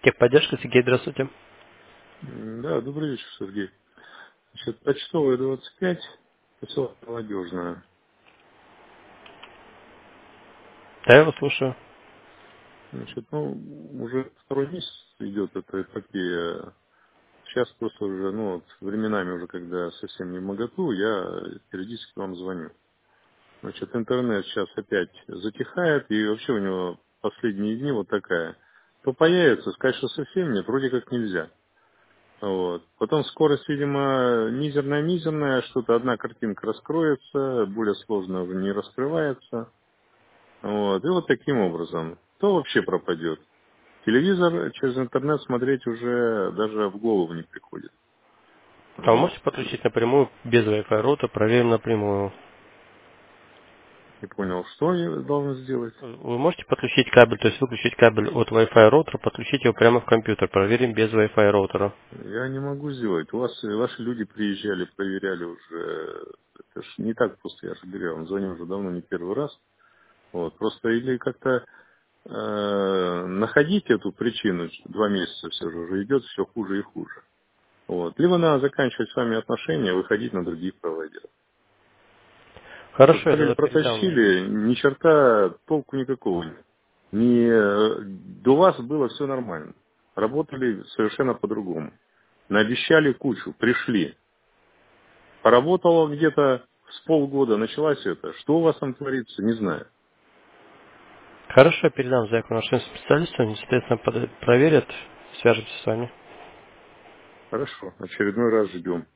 Техподдержка, Сергей, здравствуйте. Да, добрый вечер, Сергей. Значит, почтовая 25, поселок Молодежная. Да, я вас слушаю. Значит, уже второй месяц идет эта эпопея. Сейчас просто уже, вот временами уже, когда совсем не моготу, я периодически вам звоню. Значит, интернет сейчас опять затихает, и вообще у него последние дни вот такая. То появится, сказать, что совсем нет, вроде как нельзя. Вот. Потом скорость, видимо, мизерная, что-то одна картинка раскроется, более сложная уже не раскрывается. Вот. И вот таким образом. То вообще пропадет. Телевизор через интернет смотреть уже даже в голову не приходит. А вы Вот. можете подключить напрямую без Wi-Fi роутера, проверим напрямую. Не понял, что я должен сделать. Вы можете подключить кабель, то есть выключить кабель от Wi-Fi роутера, подключить его прямо в компьютер, проверим без Wi-Fi роутера. Я не могу сделать. У вас ваши люди приезжали, проверяли уже. Это ж не так просто, я же говорю, я вам звоню уже давно, не первый раз. Вот. Просто или как-то находить эту причину, что 2 месяца все же уже идет, все хуже и хуже. Вот. Либо надо заканчивать с вами отношения, выходить на других провайдеров. Хорошо, я Посмотрели, тогда передам. протащили, ни черта толку никакого нет. До вас было все нормально. Работали совершенно по-другому. Наобещали кучу, пришли. Поработало где-то с полгода, началось это. Что у вас там творится, не знаю. Хорошо, я передам заявку нашим специалистам, они, соответственно, проверят, свяжемся с вами. Хорошо, очередной раз ждем.